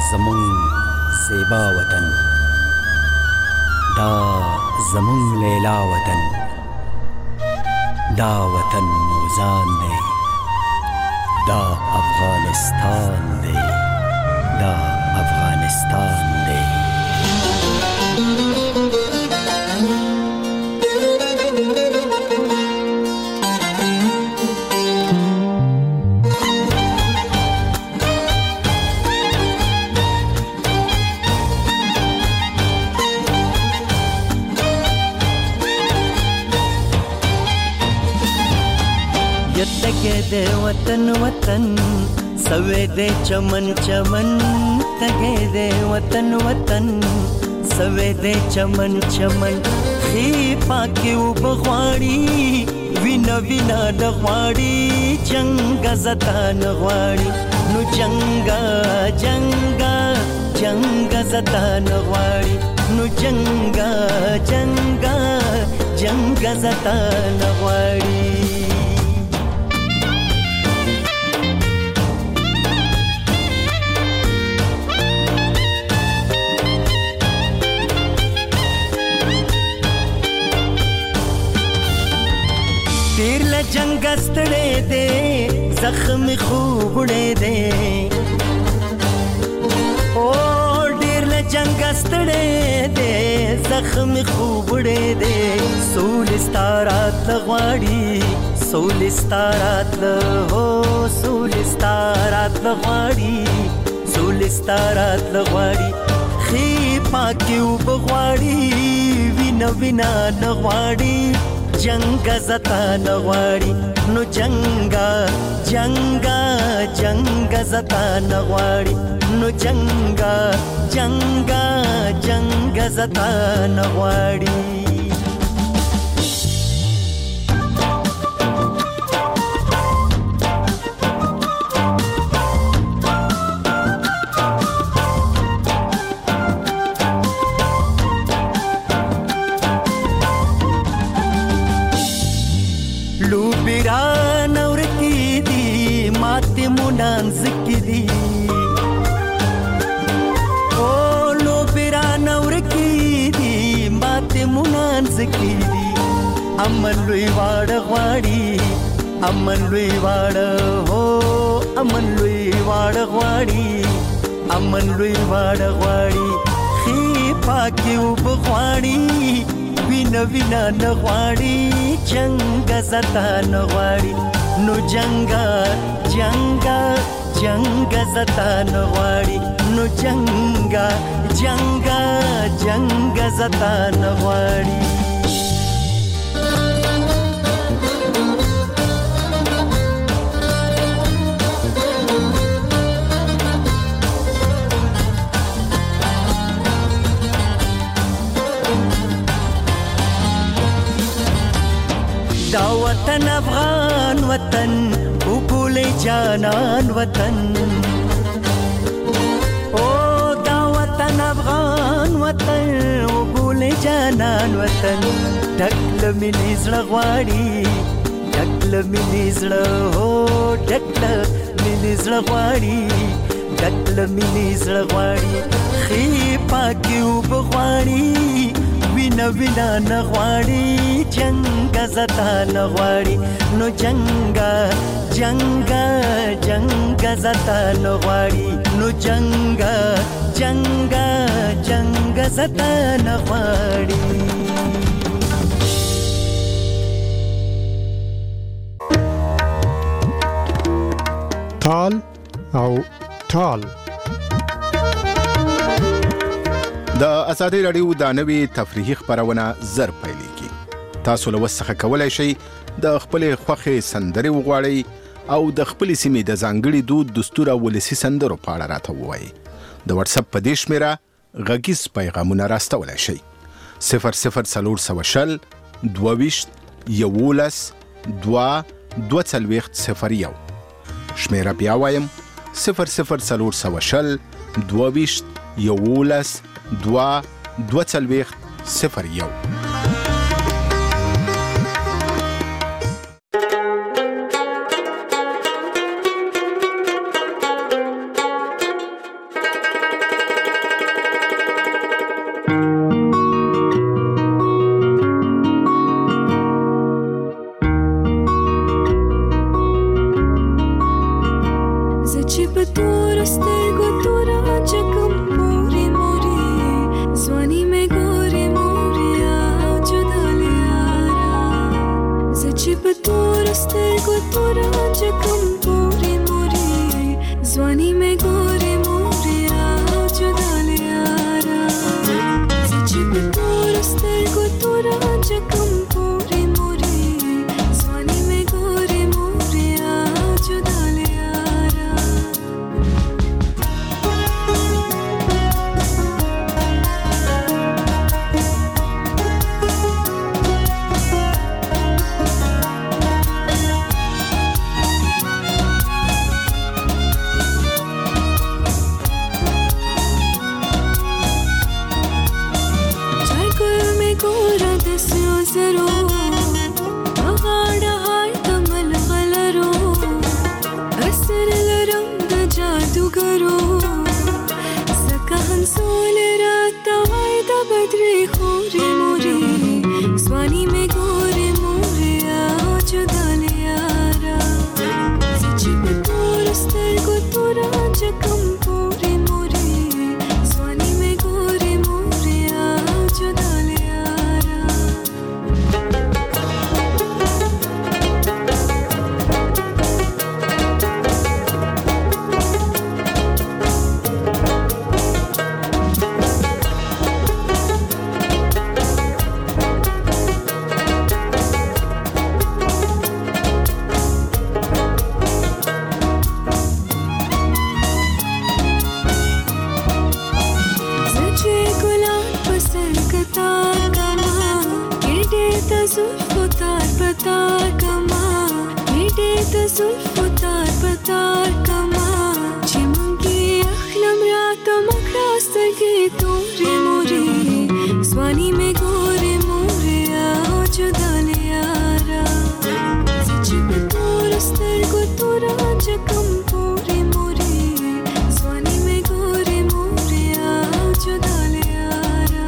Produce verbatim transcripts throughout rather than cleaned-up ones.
زمون زیبا وطن، دا زمون لیلا وطن، دا وطن موزان دی، دا افغانستان دی، دا افغانستان دی. تگے دے وطن وطن سوے دے چمن چمن، تگے دے وطن وطن سوے دے چمن چمن. خی پاکی و بغواړي وینا وینا نغواړي، جنگا زتا نغواړي نو جنگا جنگا جنگا زتا نغواړي نو جنگا جنگا جنگا زتا نغواړي. ډیر له جنگ ستړی دی زخم خوبړی دی، او ډیر له جنگ ستړی دی زخم خوبړی دی. سول ستارات لغواړي سول ستارات له هو سول ستارات لغواړي سول ستارات لغواړي. خی پاکی و بغواړي وینا وینا نغواړي، جنگا زتا نغواړي نو جنگا جنگا جنگا زتا نغواړي نو جنگا جنگا جنگا زتا نغواړي. منانز کی دی او لو بیران اور کی دی مات منانز کی دی. امن لوی واړ غواړي امن لوی واړ هو امن لوی واړ غواړي امن لوی واړ غواړي. خی پاکی و بغواړي وینا وینا نغواړي، جنگا زتا نغواړي نو جنگا جنگا جنگا زتا نغواړي نو جنگا جنگا جنگا زتا نغواړي. دا وطن افغان وطن وګولې جانان وطن، او دا وطن افغان وطن وګولې جانان وطن. ډکل مینې زړه غواړي ډکل مینې زړه هو ډکل مینې زړه غواړي ډکل مینې زړه غواړي. خی پاکی و بغواړي وینا وینا نغواړي، جنگا زتا نغواړي نو جنگا جنگا جنگا زتا نغواړي نو جنگا جنگا جنگا زتا نغواړي. تال او ټال د ازادي رادیو د نوي تفریحي خبرونه زر پیلېږي. تاسو له وسخه کولای شئ د خپل خوښې سندرې وغواړئ او د خپل سیمې د ځانګړي دود دستور او ولسي سندرو په اړه راته ووایئ. د واتس اپ په دې شمیره غږیز پیغامونه راستولی شئ. صفر صفر څلور سوه شل دوه ویشت یولس دوه دوه څلوېښت صفر یو. شمیره بیا وایم صفر صفر څلور سوه شل دوه ویشت یولس دوه دوه څلوېښت صفر یو. تور سترګو تورا چکم پوری موري ځواني مې ګوري موریا جدا لیارا زچې په تور سترګو تورا چکم پوری موري ځواني مې ګوري موریا جدا لیارا زچې په تور سترګو تورا چکم پوری موري ځواني مې ګوري موریا جدا لیارا ګوره د سرو زرو غاړه هاي کمل غلرو اثر لرم د جادوګرو زکه هنسول راته وای د بدرې خورې مورې ځواني مې ګورې مورې او جدا لیارا چې په تور سترګو توره چکم پورې مورې ځواني مې ګورې مورې او جدا زلفو تار پتار کما میډه ته زلفو تار پتار کما چې مونږه اخلم راته مخراستګي تورې مورې ځواني مې ګورې مورې او جدا لیارا چې په تور سترګو تورا چکم پورې مورې ځواني مې ګورې مورې او جدا لیارا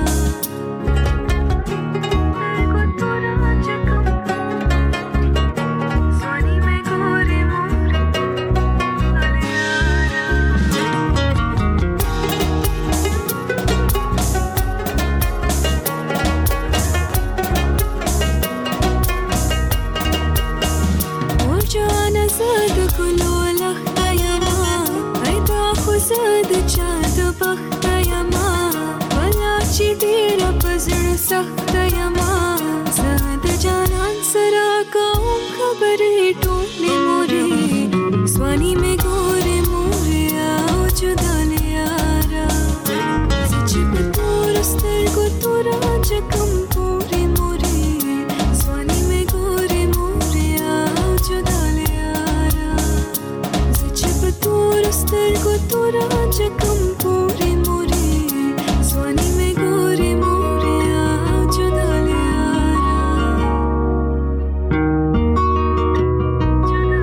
زاد کلو لخت یما ایدا خو زاد چا د بخت یما ولا چې ډیر پزړ سخت یما زاد جانان سرا کوم خبرې ټولې مورې ځواني مې ګورې مورې او جدا لیارا چې په تور سترګو تورا چکم پورې مورې ځواني مې ګورې مورې او جدا تور سترګو تورا چکم پورې مورې ځواني مې ګورې مورې او جدا لیارا جدا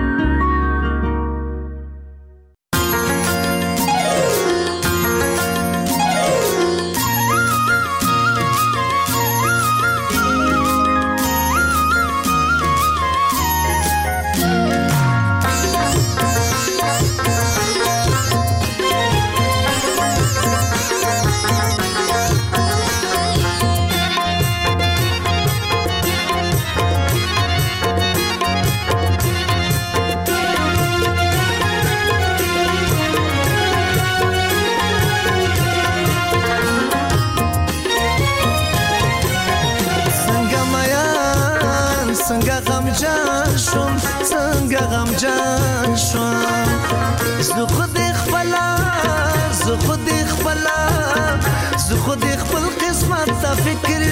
غمجان شوم زه خود خپلا زه خود خپلا زه خود خپل قسمت ته فکر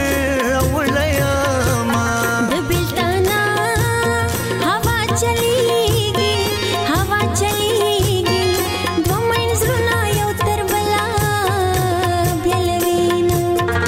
وړم د بلتانا هوا چلیږي هوا چلیږي دوه منځونه یو تر بلا بیلوینه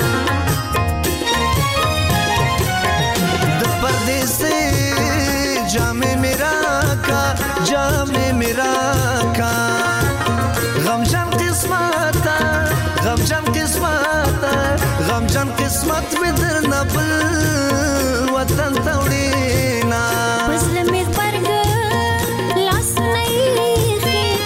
د پردیسه جامې میرا کا جامې میرا کا غمجن قسمت غمجن قسمت غمجن قسمت می در نبل وطن توڑینا پسل می پرگ لاس نہیں خیر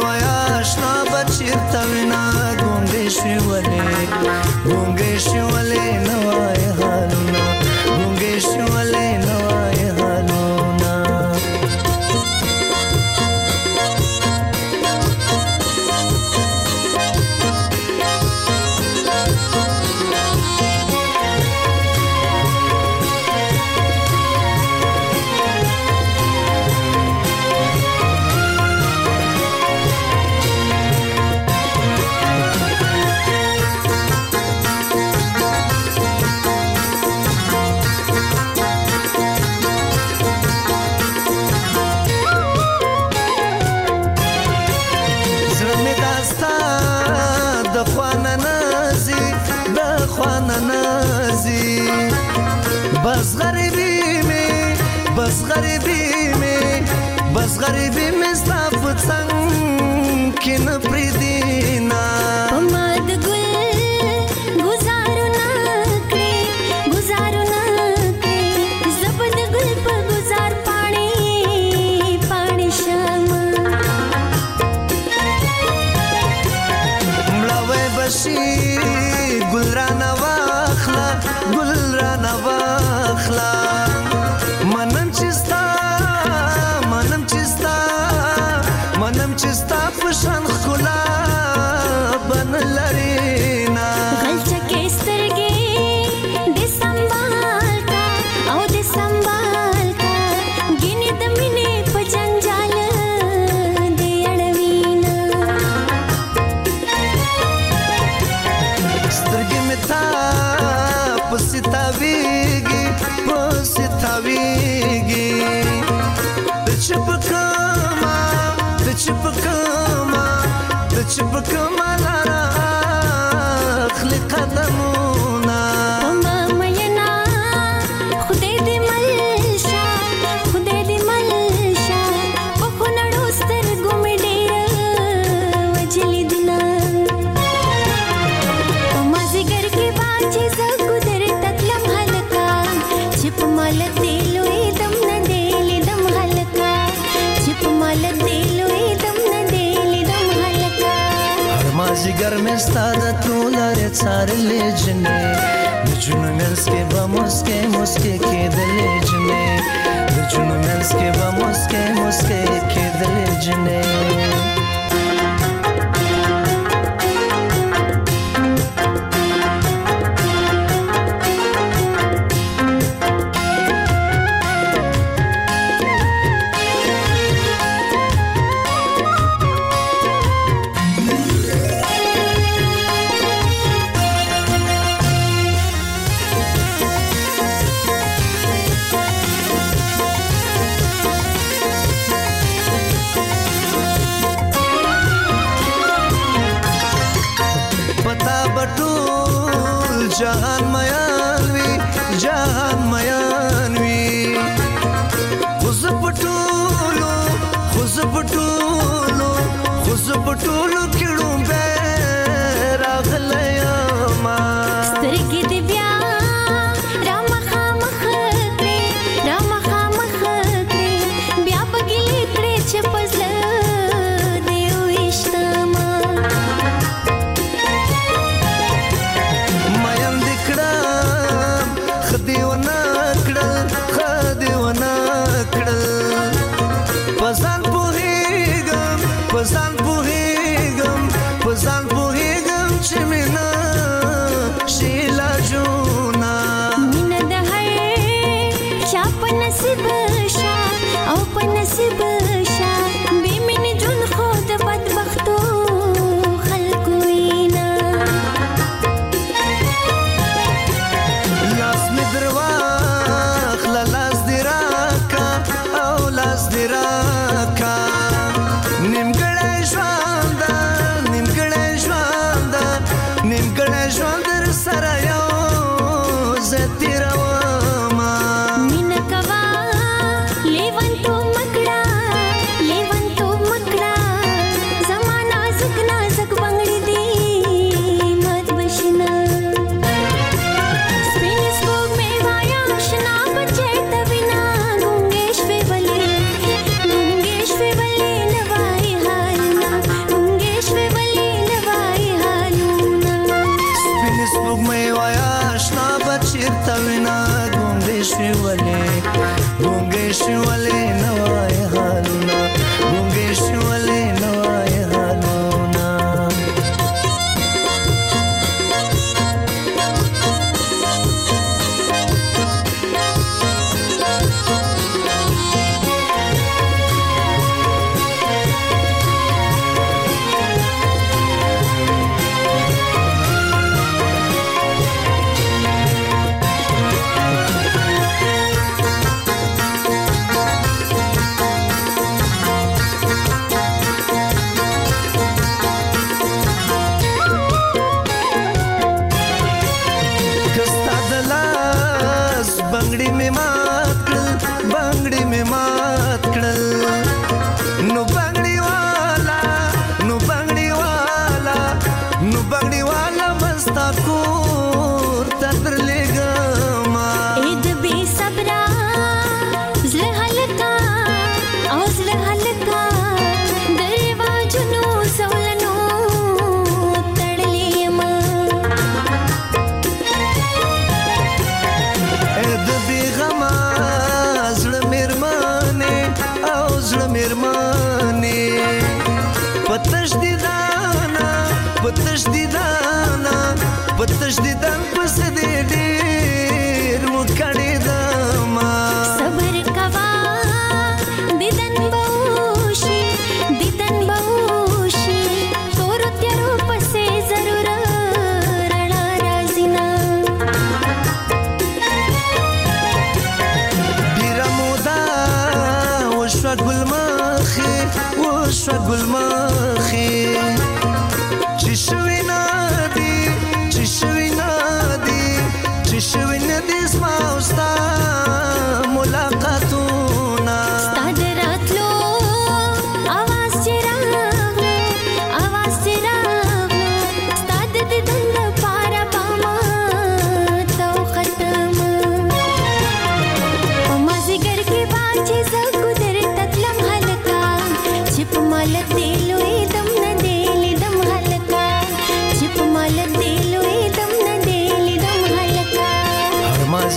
وایا آشنا بچیرته وینا ګونګې شوې ولې ګونګې شوې ولې نه وایې حالونه ګونګې شوې ولې نه وایې حالونه बस गरीबी में बस गरीबी में बस गरीबी में स्ताप संग किन प्रीदीना पमाद गुल गुजारू ना करे गुजारू ना करे जबद गुल पर गुजार पानी पानी शाम मलावे बशी गुलराना वाखला गुलराना वाखला मनम चिस्ता मनम चिस्ता मनम चिस्ता फशान खुला बन लरीना गलचा के स्तरगे दे संभाल का औ दे संभाल का गिने दमिने पजंजाल दे अड़वीना स्तरगे में था पसितावीगी पसितावीगी तचपकमा तचपकमा तचपकमा लारा अखली कदमोना पमा मयना खुदे दे मलशा खुदे दे मलशा पखुनड़ो स्तरगो में डेर वजली दिना पमा जिगर के बाचे जगुदर तकलम हलका चिप मालक दिलो दम न देली दम हलका चिप मालक दिलो दम न देली दम हलका माजिगर में स्तादा तू लारे चार ले जने जुन मेंस के बा मुस्के मुस्के के दले जने जुन मेंस के बा मुस्के मुस्के के दले जने जहान मयानवी जहान मयानवी खुश पटूलो खुश पटूलो खुश पटूलो किड़ू बे रागलयमा स्तरगी दिव्या राम खाम खरे राम खाम खरे ब्या बगिली कडे चपजल देव इष्टमा खदेवना कडल खदेवना कडल पसान पुहेगम पसान पुहेगम पसान पुहेगम चिमिना शीला जूना मिन दहर शाप नसीब शा औ पनसीब शा बेमिन जुन खुद बदबख्तो खलकुइना निमगड़े ज्वांदा निमगड़े ज्वांदा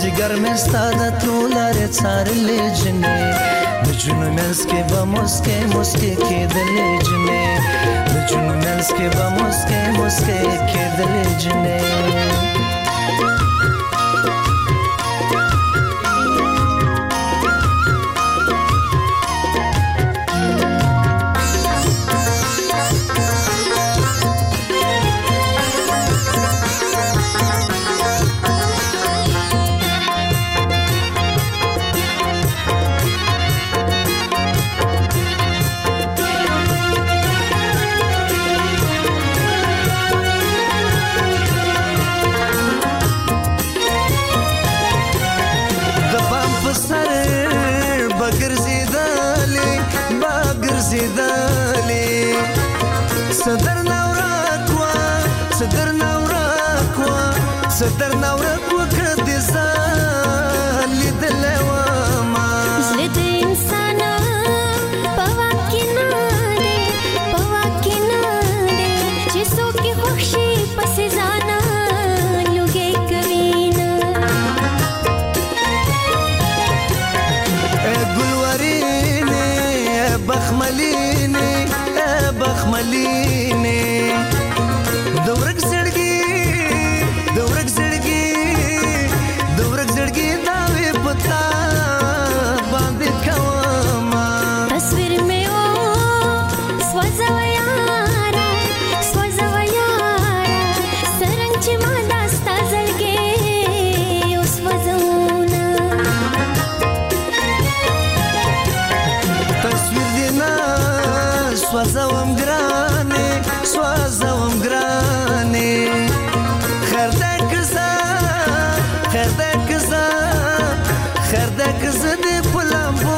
जिगर में स्तादा तू लारे चार ले जने जुनू मेंस के बमुस्के मुस्के के दले जने जुनू मेंस के बमुस्के मुस्के के दले जने صدر نورکوا صدر نورکوا صدر نورکوا کړه ځان لیدلې و ما زړه د انسان په واکې نه دی په واکې نه دی چې څوک یې خوښ شي پسې ځان لوګې کوي نه ګلورینې بخملینې بخملینې د ورک زړګي د ورک زړګي د ورک زړګي دا وې پتا باندې کوما تصویر مې او سوځو یارا سوځو یارا سرنګ چې ما داستا زړګي او سوځونه تصویر دې نه سوځوم ګرانې سوځوم ګرانې خیر دې کزا خیر دې کزا خیر دې کزا دې پلمبو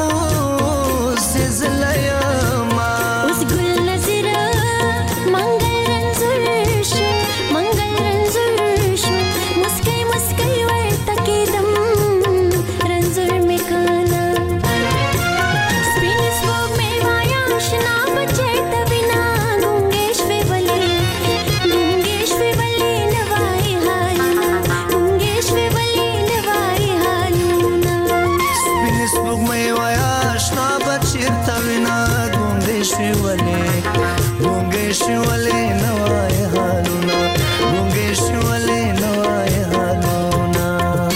سزلایما اوس ګل نظر منګل رنځور شو منګل رنځور شو مسکای مسکای ورته کېدم رنځور مې کانا سپین سپوږ مې وایا شنا بچې ته بنا ګونګې شوې ولې ګونګې شوې ولې نوای حالونه ګونګې شوې ولې نوای حالونه سپین سپوږمۍ وایا اشنا بچې ته وینا ګونګې شوې ولې ګونګې شوې ولې نوای حالونه ګونګې شوې ولې نوای حالونه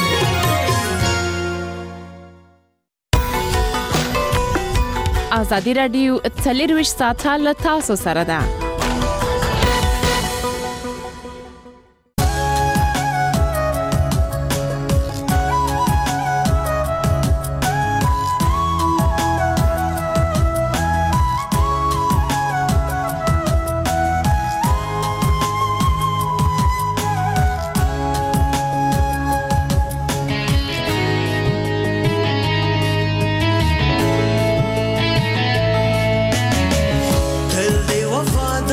ازادي راډیو څلرویشت ساعته له تاسو سره ده. تل دې وفا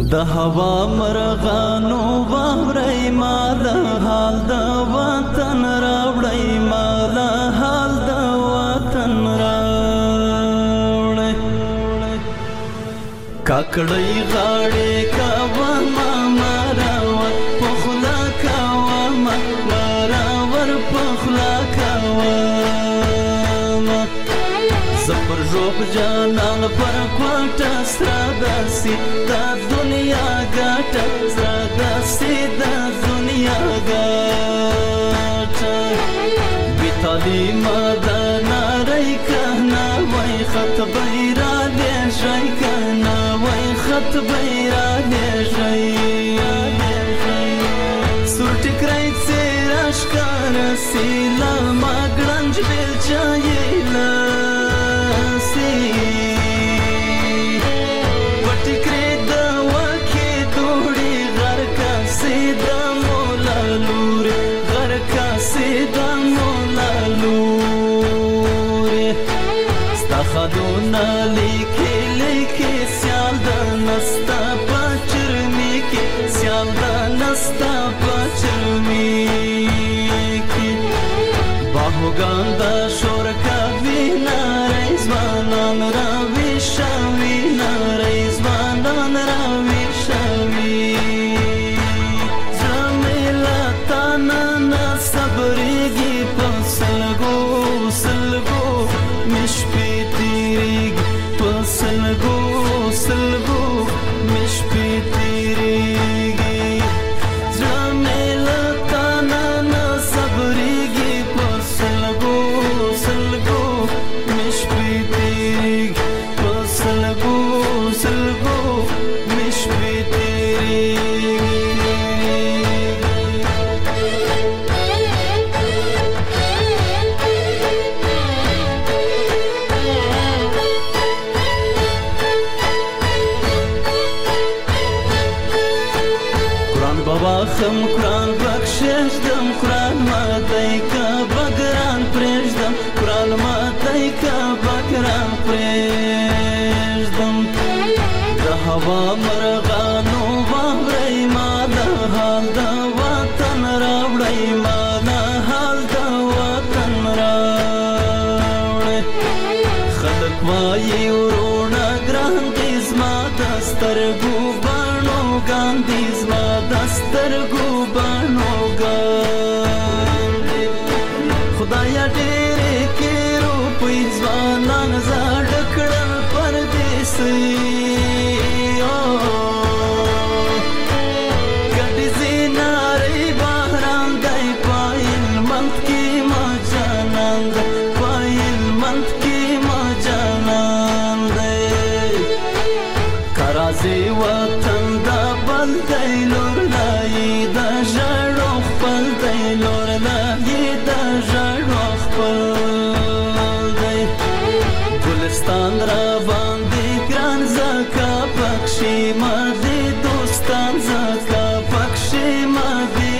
د هوا مرغانو واورئ مال حال د وطن راوړئ مال حال د وطن راوړئ کاکړۍ غاړې کاوه ماما راور پخلا کاوه ماما راور پخلا کاوه زپر روب جانان پر کوټه سره داسې دا دنیا ګټه سره داسې دا دنیا ګټه بې تعلیمه دا نارۍ کنه وای خط به یې رالیږئ کنه وای خط به یې رالیږئ سور ټیکری څېره ښکاره سي له ما ګړنج بیلچه یې خدونا لیکي لیکي سیال د نستا پچرمی کې سیال د نستا پچرمی کې باهوګان د شور کوي نارې ځوانان راوي شوي نارې ځوانان راوي شوي زميلا تانا نه صبرېږي په سلګو سلګو مشپې سلګو سلګو مش پې تیریږي زړه مې له تا نه نه صبرېږي په سلګو سلګو مش پې تیریږي په سلګو سلګو مش پې تیریږي خم قرآن بخششدم قرآن ماتی که بگران پریشدم قرآن ماتی که بگران پریشدم د هوا مرغانو واورئ ما د حال د وطن راوړئ ما د حال د وطن راوړئ خلک وایي وروڼه ګران دي زما د سترګو بڼو ګاندي زما د سترګو بڼو ګاندي خدایا ډېرې کې روپۍ ځوانان زاړه کړل پردیسۍ ګډې زینارې باران دی په هلمند کې ما جانان دی په هلمند کې ما جانان دی که راځې وطن دا بل دی لور لایې د ژړو خپل دی لور لایې د ژړو خپل دی ګلستان را باندې ګران ځکه پکښې ما دې دوستان ځکه پکښې ما دې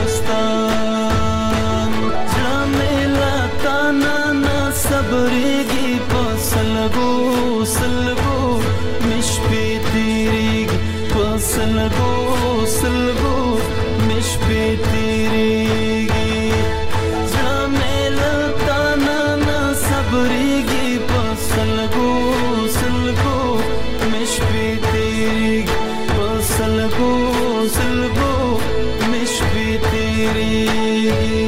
دوستان زړه مې له تا نه نه صبرېږي په سلګو سلګو مې شپې تېرېږي په سلګو سلګو مې شپې تېرېږي زړه مې له تا نه نه صبرېږي په سلګو سلګو مې شپې تېرېږي په سلګو سلګو مې شپې تېرېږي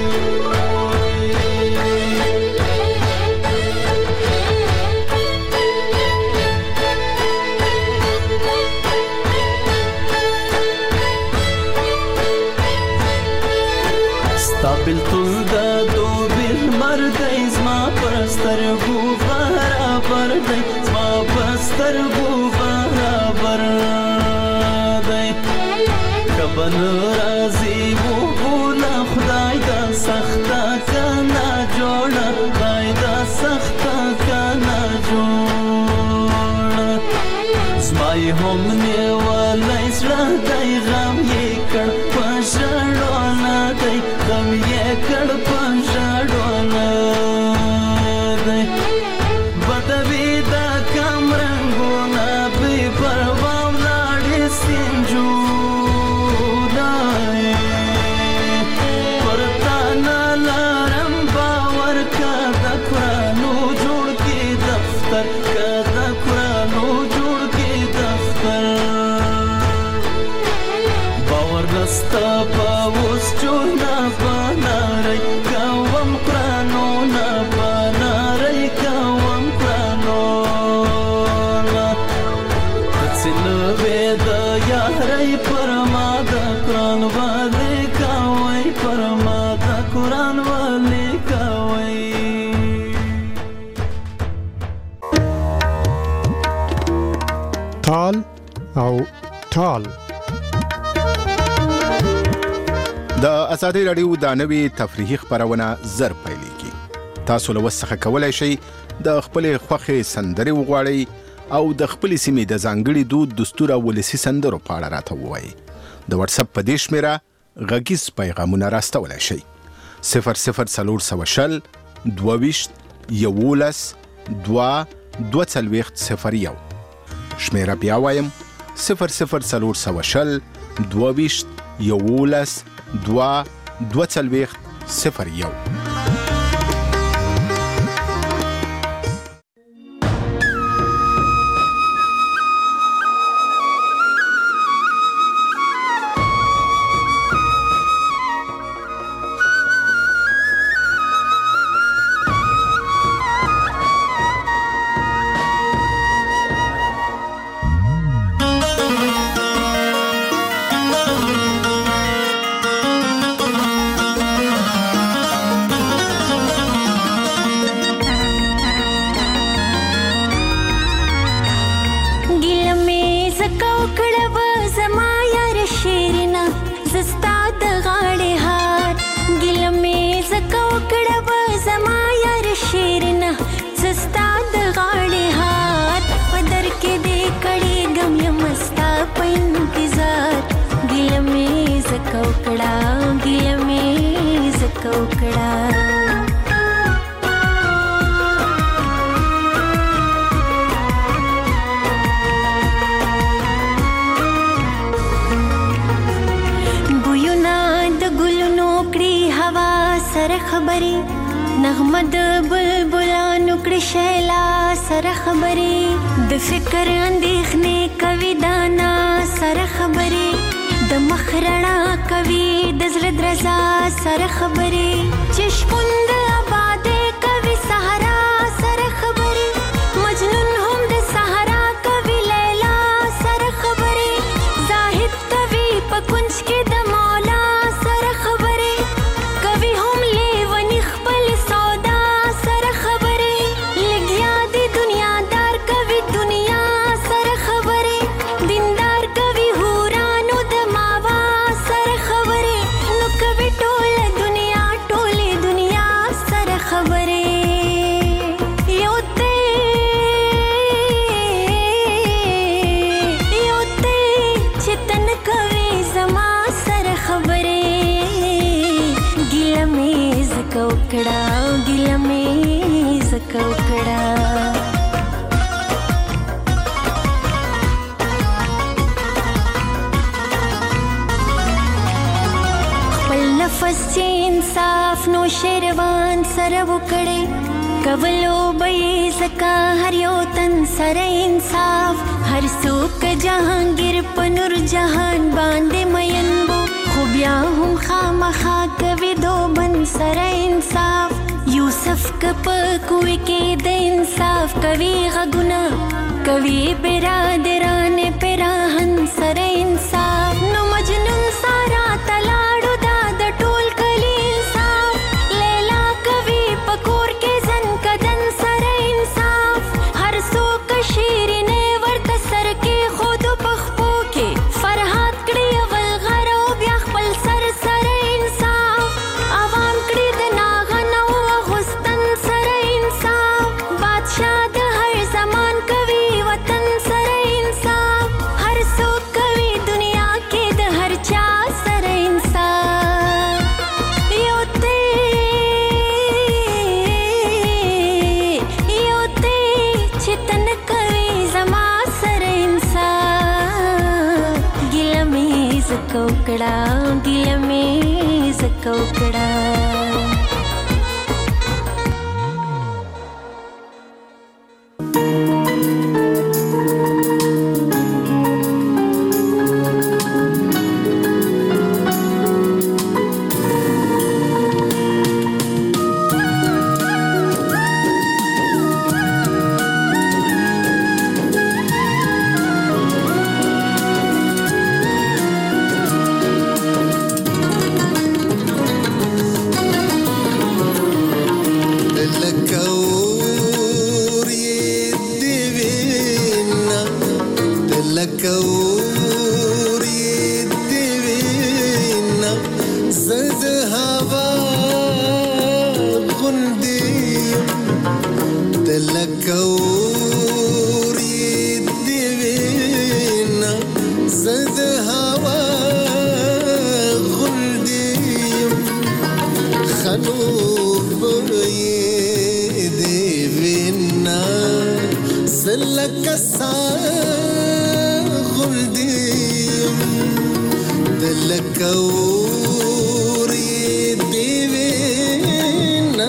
بلتون د دوبل مردی زما پر سترګو برابر دی زما پر سترګو برابر دی که به نه راځي وګوله خدای دا سخته که نه جوړه خدای دا سخته که نه جوړه زما یې هم نیولی زړه دی غم یې کړ په ژړو نه دی غم یې کړ په ژړو نه دی بدوي دا کم رنګونه بې پروا ولاړې سي کوي پرماده قرآن والي کوي پرماده قرآن والي کوي تال او تال. د ازادي رادیو د نوي تفریحي خبرونه زر پیلېږي. تاسو له وسخه کولای شئ د خپل خوخي سندري وغواړئ او د خپل سیمې د ځانګړي دود دستور او ولسی سندرو په اړه راته ووایئ. د واتس اپ په دې شمیره غږیز پیغامونه راستولای شئ. صفر صفر څلور سوه شل دوه ویشت یولس دوه دوه څلوېښت صفر یو. شمیره بیا وایم صفر صفر څلور سوه شل دوه ویشت یولس دوه دوه څلوېښت صفر یو. نغمد بلبلانو کړي شیلا سره خبرې د فکر اندېښنې کوي دانا سره خبرې د مخ رڼا کوي د زړه درزا سره خبرې چې شپون د آبادې کوي صحرا سره خبرې مجنون هم د صحرا کوي لیلا سره خبرې زاهد کوي په کنج کې د مولا سره خبرې کوي هم لیونی خپل سودا سره خبرې لګیا دی دنیادار کوي دنیا سره خبرې دیندار کوي هورانو د ماوا سره خبرې نو کوي ټوله دنیا ټوله دنیا سره خبرې یو ته یو ته چې تن کوي زما سره خبرې ګیله مې زکه وکړه ګیله مې زکه وکړه نفس چې انصاف نو شیروان سره وکړي کولو به زکا هر یو تن سره انصاف هر څوک جهانگیر په نور جهان باندې مین وو خو بیا هم خامخا کوي دو بن سره انصاف یوسف کپ کوي کې د انصاف کوي غږونه کوي برادران پراهن سره انصاف نو مجنون سارا تلاړو دا د ټول کلی انصاف لیلا کوي پکور کې زن کدن سره انصاف هر څوک شیرینه ورته سر کې خود پخپو کې فرحات کړي اول غرو بیا خپل سر سره انصاف عوام کړي د ناغنو غستن سره انصاف بادشاہ د هر زمان کوي وطن سره انصاف هر څوک کوي دنیا کې د هر چا سره انصاف یو ته یو ته چې تن کوي زما سره انصاف ګیله مې زکه وکړه ګیله مې زکه وکړه اور دی وینا زد هوا غلدیم خنوب دی وینا زلک سا غلدیم دلک اور دی وینا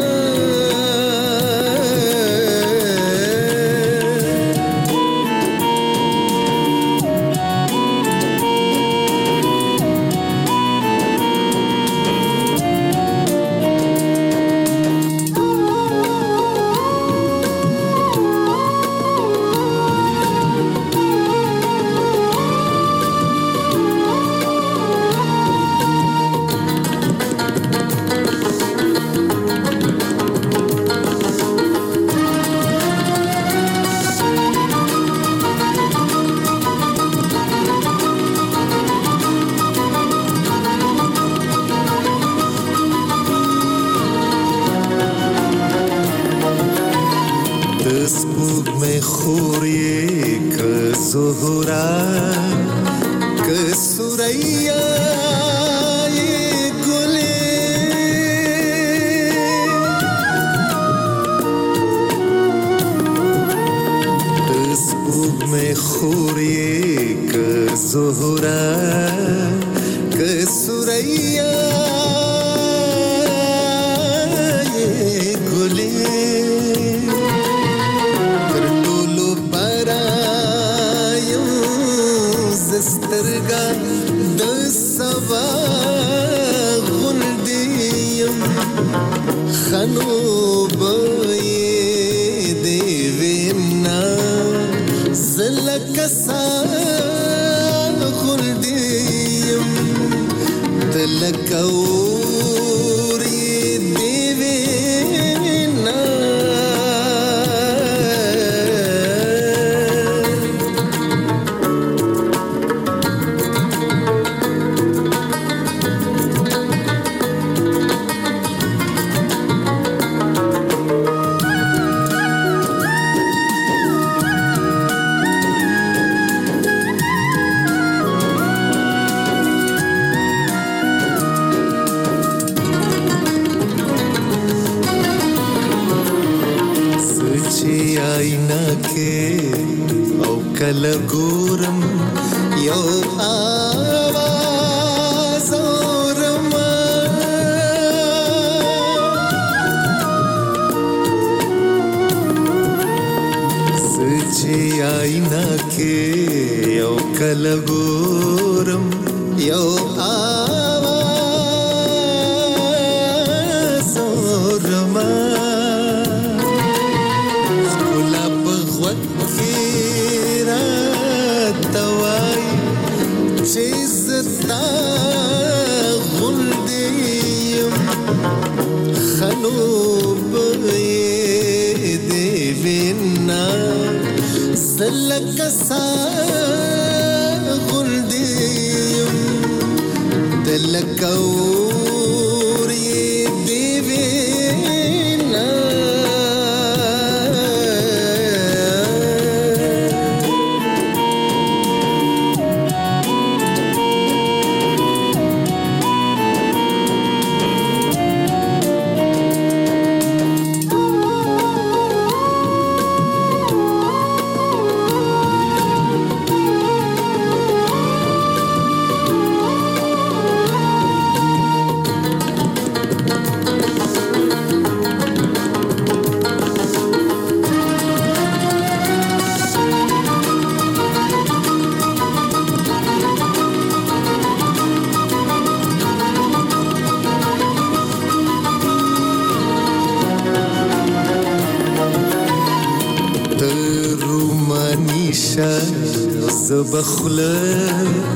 بخله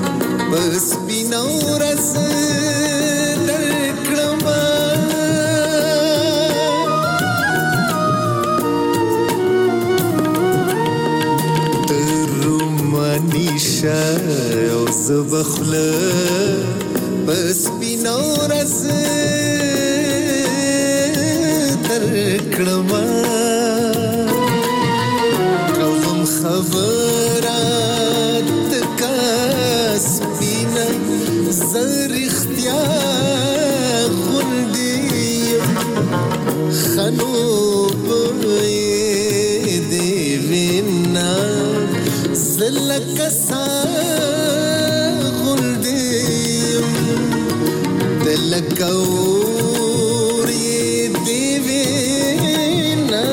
بس بینا ورځ درکړم ترومانیشه او زبخله بس بینا ورځ درکړم زلک سا غلدیم دلک اور یہ دیوینا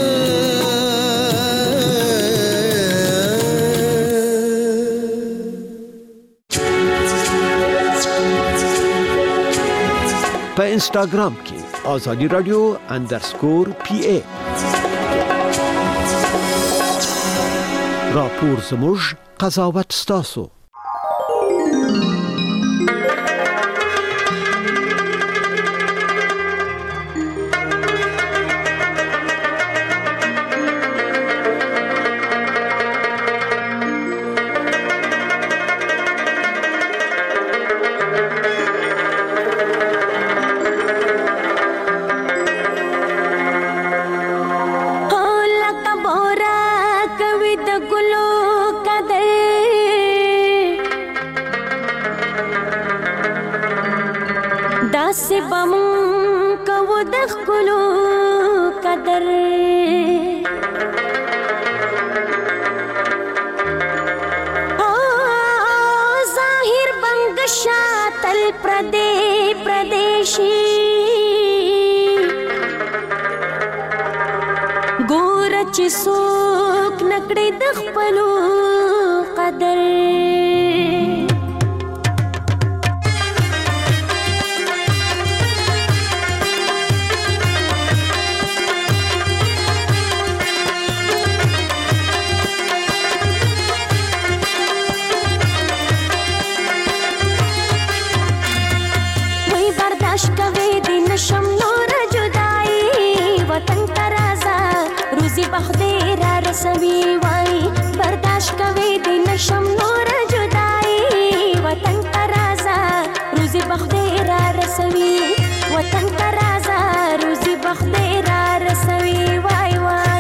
په انسټاګرام کې آزادی رادیو انډرسکور پی ای راپور زموږ قضاوت ستاسو. داسې بمون کوو د ښکلو قدر او ظاهر بنګ شاتل پردې پردیشي ګور چې څوک نکړي د خپلو قدر رسوي وای برداشت کوي د نشم نور جدائی وطن ترازا روزي بخدیر رسوي وطن ترازا روزي بخدیر رسوي وای وای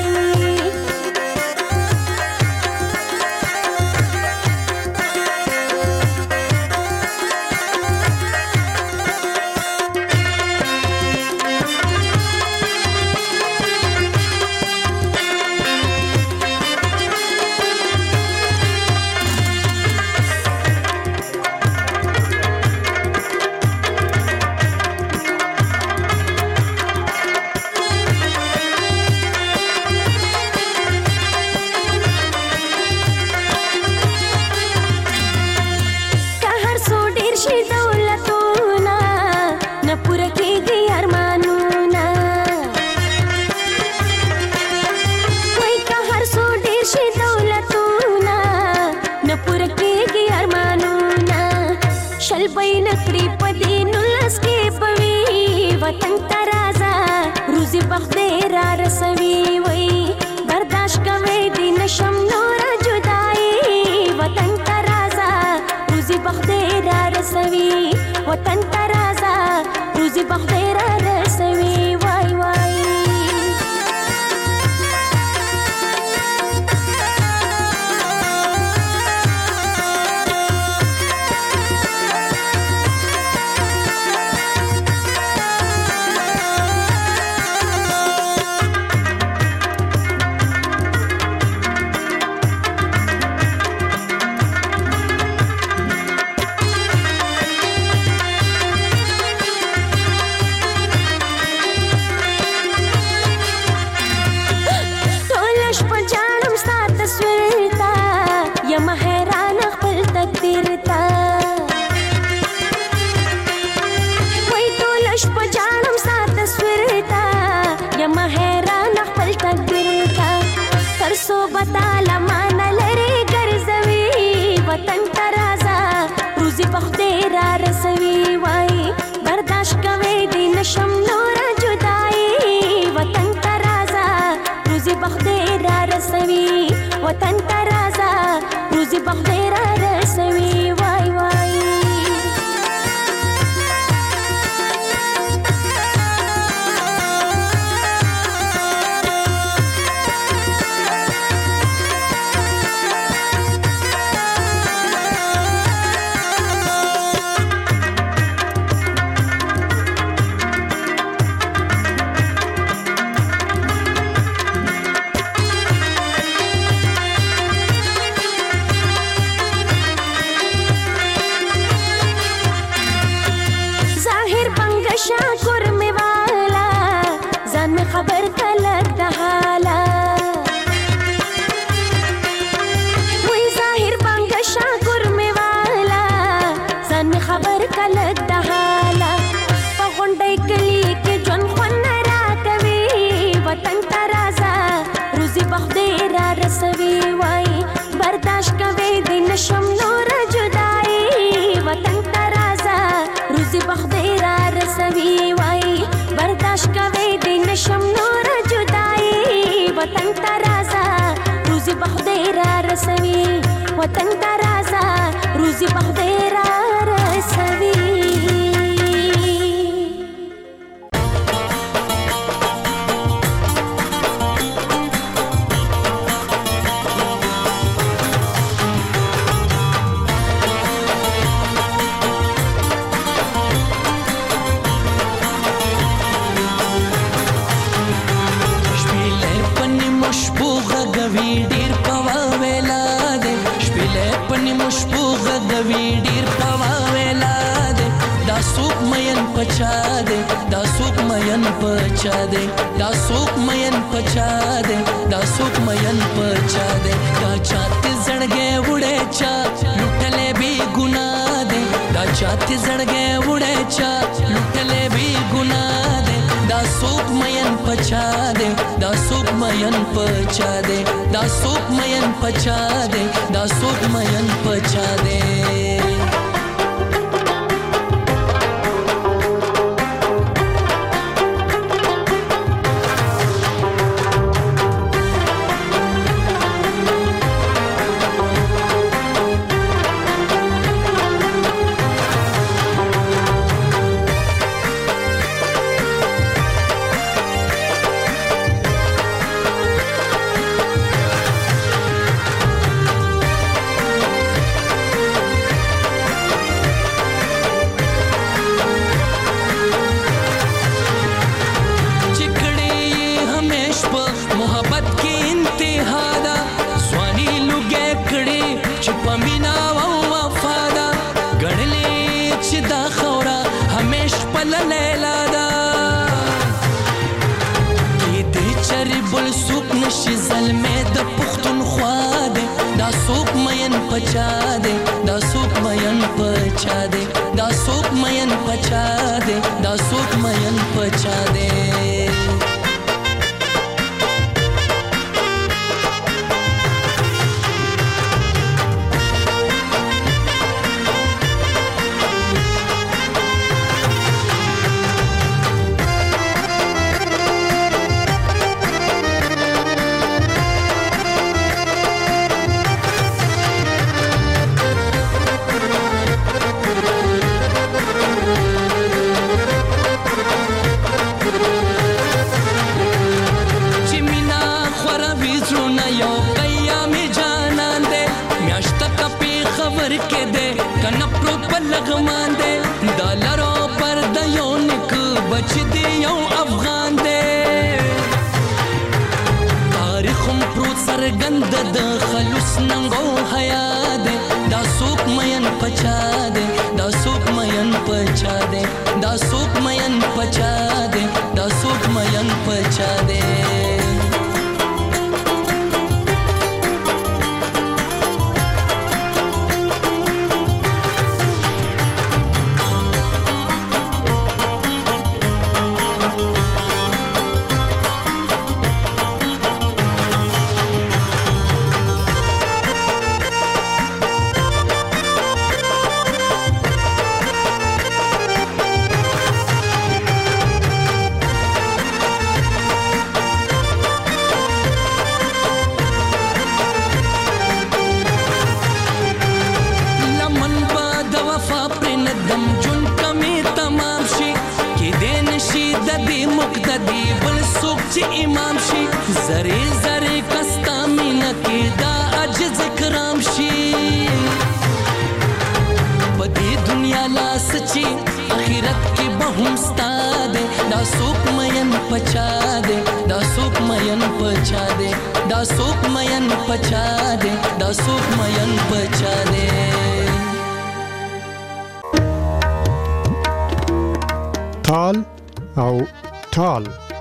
وطن ترازا روزي بخدیر رسوي وای برداشت کوي د نشم نور جدائی وطن ترازا روزي بخدیر رسوي وطن ترازا روزي بخدیر رسوي وای وای وطن ترازا روزي بخدیر رسوي وای وای را رسوي وطن ته راځه روزي په خدای را رسوي पचा दे दासुक मयन पचा दे दासुक मयन पचा दे दासुक मयन पचा दे दा चाते जड़गे उड़े चा लुटले भी गुना दे दा चाते जड़गे उड़े चा लुटले भी गुना दे दासुक मयन पचा दे दासुक मयन पचा दे दासुक मयन पचा दे दासुक मयन पचा दे पचा दे दासुक मयन पचा दे दासुक मयन पचा दे दासुक मयन पचा दे تال او تال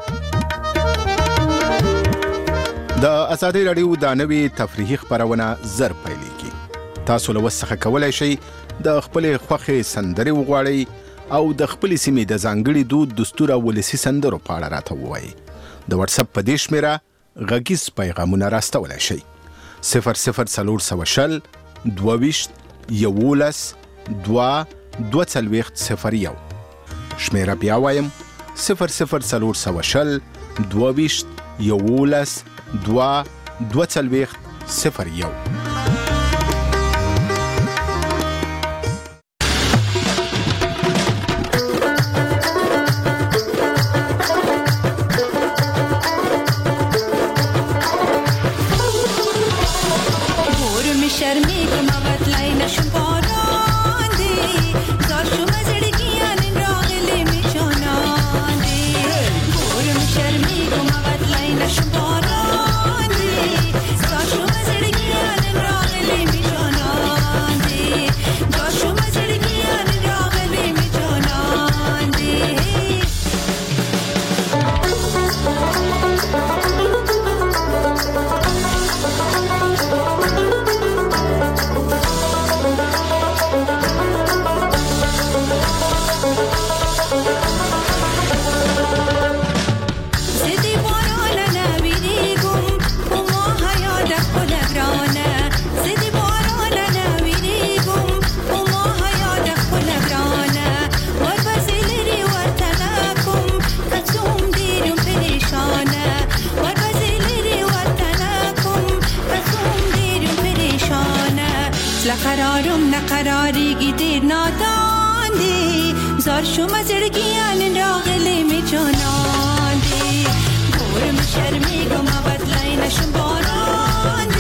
د ازادي رادیو د نوي تفریحي خبرونه زر پیلې کی تاسو له وسخه کولای شئ د خپل خوخي سندري وغواړئ او د خپل سیمې د ځانګړي دود دستور او ولسی سندرو په اړه راته ووایئ د واتس اپ په دې شمیره غږیز پیغامونه راستولای شئ صفر صفر څلور سوه شل دوه ویشت یولس دوه دوه څلوېښت صفر یو شمیره بیا وایم صفر صفر څلور سوه شل دوه ویشت یولس دوه دوه څلوېښت صفر یو. قرارم نقراری گیدیر نادان دی زار شما زرگیان راغلی می جانان دی گورم شرمی گم آباد لاینشم باران